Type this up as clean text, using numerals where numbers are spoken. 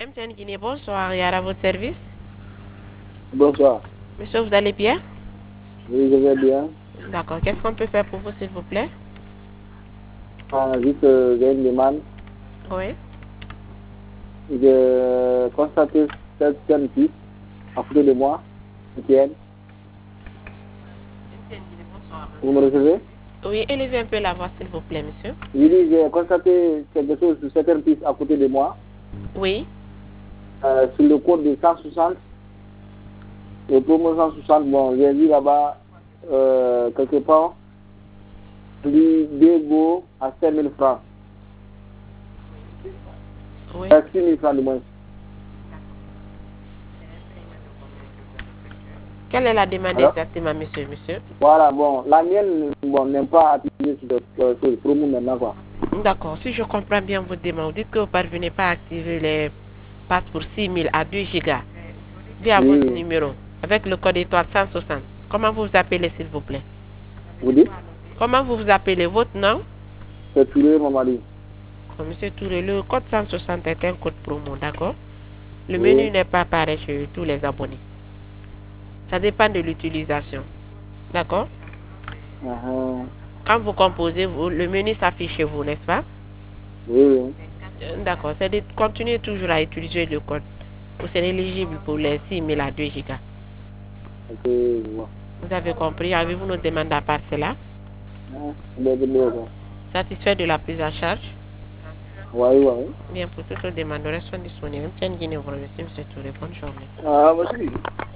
MTN Guinée, bonsoir. Yara, à votre service. Bonsoir. Monsieur, vous allez bien? Oui, je vais bien. D'accord. Qu'est-ce qu'on peut faire pour vous, s'il vous plaît? Juste, j'ai une demande. Oui. J'ai constaté cette piste à côté de moi, Étienne. Vous me recevez? Oui, élevez un peu la voix, s'il vous plaît, monsieur. Je dis, j'ai constaté quelque chose sur certaines pistes à côté de moi, Oui. sur le code de 160. Le promo 160, bon, j'ai vu là-bas, quelque part, deux beaux à 5 000 francs. Oui. 6 000 francs de moins. Quelle est la demande Alors, exactement, monsieur? voilà, bon, la mienne, bon, n'aime pas appuyer sur le promo maintenant, quoi. D'accord. Si je comprends bien votre demande, vous dites que vous ne parvenez pas à activer les passes pour 6 000 à 2 gigas via votre Oui, numéro avec le code étoile 160. Comment vous vous appelez, s'il vous plaît? vous dites? Comment vous vous appelez? Votre nom? C'est Touré, mon mari. Monsieur Touré, le code 160 est un code promo, d'accord? Le menu Oui. n'est pas pareil chez tous les abonnés. Ça dépend de l'utilisation. D'accord? Uh-huh. Quand vous composez, le menu s'affiche chez vous, n'est-ce pas? Oui, oui. D'accord. C'est de continuer toujours à utiliser le code. Vous serez éligible pour les 6 000 à 2 gigas. Ok, je vois. Vous avez compris? Avez-vous nos demandes à part cela? Bien. Satisfait de la prise en charge? Oui, oui. Bien, pour toutes nos demandes, nous restons disponibles. Tiens, Guinée, vous remercie, monsieur Touré. Bonne journée. Ah, merci.